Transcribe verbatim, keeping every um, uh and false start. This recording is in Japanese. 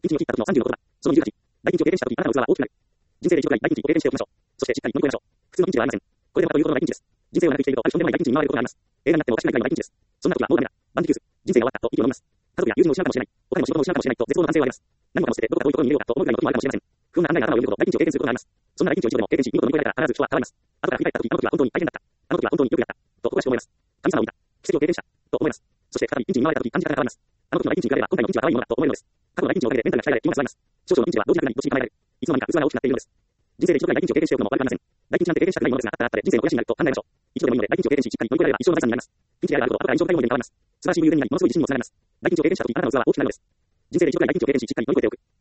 ピンチに陥った時のさんじゅうの言葉。そのにじゅうはち。大ピンチを経験した時、あなたの器は大きくなる。人生で一度くらい大ピンチを経験しておきましょう。そしてしっかり乗り越えましょう。普通のピンチではありません。これでまたということの大ピンチです。人生を長く生きていると、あるとんでもない大ピンチに見舞われることがあります。映画になってもおかしくないぐらいの大ピンチです。そんな時はもうダメだ。バンディキューズ。人生が終わったと息を飲みます。家族や友人を失うかもしれない。お金も仕事も失うかもしれないと絶望の反省はあります。何もかも捨ててどこか遠いところに逃げようかと思うぐらいの時もあるかもしれません。不穏な考えが頭をよぎるほど大ピンチを経験することがあります。そんな大ピンチを一度でも経験し、見事乗り越えられたら必ず人は変わります。後から振り返った時、あの時は本当に大変だった。あの時は本当によくやった。と誇らしく思います。神様を見た。奇跡を経験した。と思います。そして再びピンチに見舞われた時、感じ方が変わります。あの時の大ピンチに比べれば今回のピンチは可愛いものだと思えるのです。過去の大ピンチのおかげでメンタルが鍛えられ、今が座ります。少々のピンチは同時に楽にどっちに構えられる。いつの間にか器が大きくなっているのです。人生で一度くらい大ピンチを経験しておくのも悪くありません。大ピンチなんて経験したくないものですが、あったらあったで人生の肥やしになると考えましょう。一度でもいいので大ピンチを経験し、しっかり乗り越えられれば一生の財産になります。ピンチであるほど後から印象深いものに変わります。素晴らしい武勇伝になり、ものすごい自信にもつながります。大ピンチを経験した時、あなたの器は大きくなるのです。人生で一度くらい大ピンチを経験し、しっかり乗り越えておく。